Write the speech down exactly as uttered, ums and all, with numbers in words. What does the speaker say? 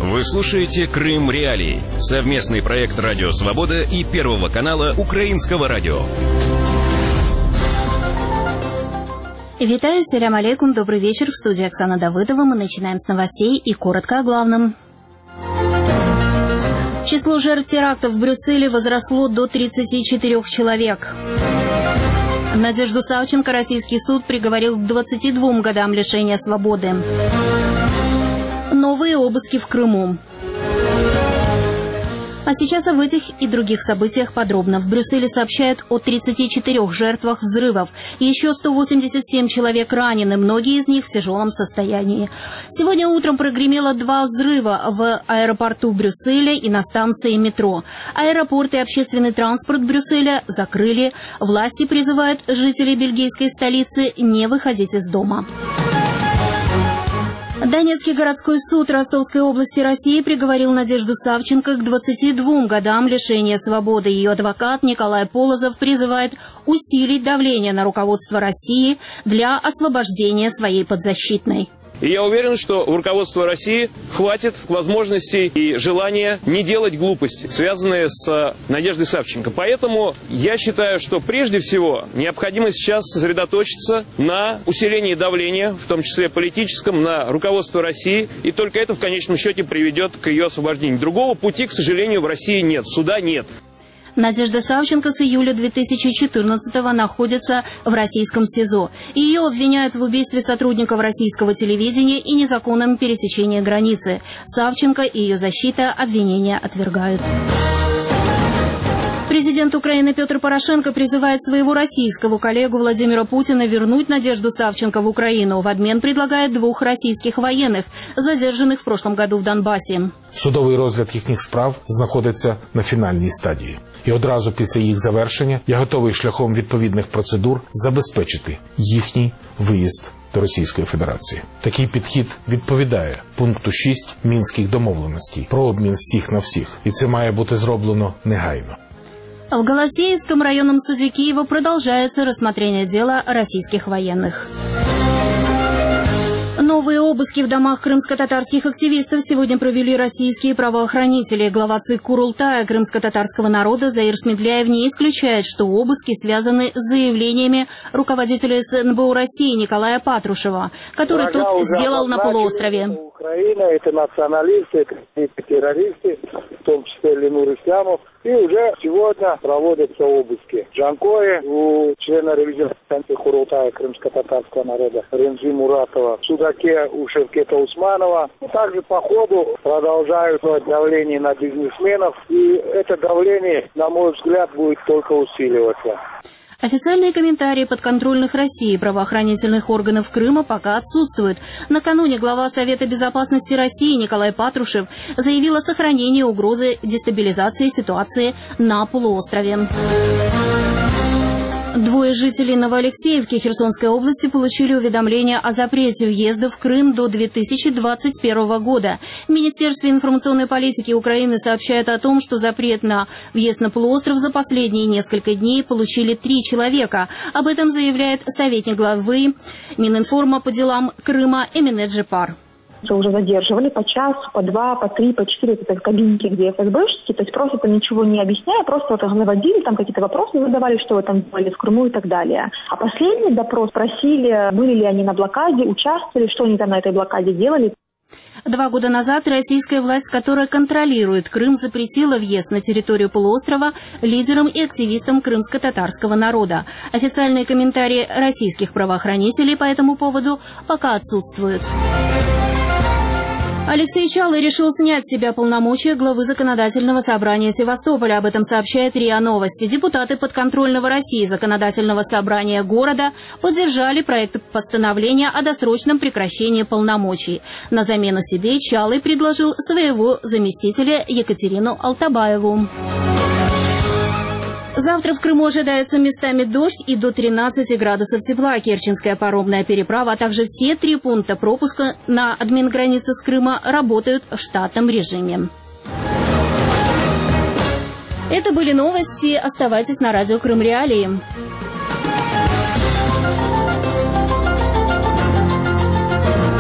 Вы слушаете «Крым Реалии» — совместный проект «Радио Свобода» и Первого канала Украинского радио. Витаю, салям алейкум, добрый вечер. В студии Оксана Давыдова. Мы начинаем с новостей и коротко о главном. Число жертв терактов в Брюсселе возросло до тридцати четырёх человек. Надежду Савченко российский суд приговорил к двадцати двум годам лишения свободы. Новые обыски в Крыму. А сейчас об этих и других событиях подробно. В Брюсселе сообщают о тридцати четырёх жертвах взрывов. Еще сто восемьдесят семь человек ранены, многие из них в тяжелом состоянии. Сегодня утром прогремело два взрыва в аэропорту Брюсселя и на станции метро. Аэропорт и общественный транспорт Брюсселя закрыли. Власти призывают жителей бельгийской столицы не выходить из дома. Донецкий городской суд Ростовской области России приговорил Надежду Савченко к двадцати двум годам лишения свободы. Ее адвокат Николай Полозов призывает усилить давление на руководство России для освобождения своей подзащитной. И я уверен, что у руководства России хватит возможностей и желания не делать глупости, связанные с Надеждой Савченко. Поэтому я считаю, что прежде всего необходимо сейчас сосредоточиться на усилении давления, в том числе политическом, на руководство России. И только это в конечном счете приведет к ее освобождению. Другого пути, к сожалению, в России нет, суда нет. Надежда Савченко с июля две тысячи четырнадцатого находится в российском СИЗО. Ее обвиняют в убийстве сотрудников российского телевидения и незаконном пересечении границы. Савченко и ее защита обвинения отвергают. Президент Украины Петр Порошенко призывает своего российского коллегу Владимира Путина вернуть Надежду Савченко в Украину. В обмен предлагает двох російських воєнних, задержаних в прошлом году в Донбасі. Судовий розгляд їхніх справ знаходиться на фінальній стадії. І одразу після їх завершення я готовий шляхом відповідних процедур забезпечити їхній виїзд до Російської Федерації. Такий підхід відповідає пункту шість Мінських домовленостей про обмін всіх на всіх. І це має бути зроблено негайно. В Голосеевском районном суде Киева продолжается рассмотрение дела российских военных. Новые обыски в домах крымско-татарских активистов сегодня провели российские правоохранители. Глава ЦИК Курултая крымско-татарского народа Заир Смедляев не исключает, что обыски связаны с заявлениями руководителя СНБУ России Николая Патрушева, который тут сделал на полуострове. Украина – это националисты, это террористы, в том числе Ленур Ислямов. И уже сегодня проводятся обыски. В Джанкое у члена ревизионной комиссии Курултая крымско-татарского народа Ренджи Муратова, в Судаке у Шевкета Усманова. И также по ходу продолжают давление на бизнесменов. И это давление, на мой взгляд, будет только усиливаться. Официальные комментарии подконтрольных России правоохранительных органов Крыма пока отсутствуют. Накануне глава Совета безопасности России Николай Патрушев заявил о сохранении угрозы дестабилизации ситуации на полуострове. Двое жителей Новоалексеевки Херсонской области получили уведомление о запрете въезда в Крым до две тысячи двадцать первого года. В Министерстве информационной политики Украины сообщают о том, что запрет на въезд на полуостров за последние несколько дней получили три человека. Об этом заявляет советник главы Мининформа по делам Крыма Эмине Джипар. Уже задерживали по часу, по два, по три, по четыре, это в кабинке, где эф эс бэшники, то есть просто там ничего не объясняя, просто вот наводили, там какие-то вопросы задавали, что вы там делали в Крыму и так далее. А последний допрос спросили, были ли они на блокаде, участвовали, что они там на этой блокаде делали. Два года назад российская власть, которая контролирует Крым, запретила въезд на территорию полуострова лидерам и активистам крымско-татарского народа. Официальные комментарии российских правоохранителей по этому поводу пока отсутствуют. Алексей Чалый решил снять с себя полномочия главы Законодательного собрания Севастополя. Об этом сообщает РИА Новости. Депутаты подконтрольного России Законодательного собрания города поддержали проект постановления о досрочном прекращении полномочий. На замену себе Чалый предложил своего заместителя Екатерину Алтабаеву. Завтра в Крыму ожидается местами дождь и до тринадцати градусов тепла. Керченская паромная переправа, а также все три пункта пропуска на админгранице с Крыма работают в штатном режиме. Это были новости. Оставайтесь на радио Крым Реалии.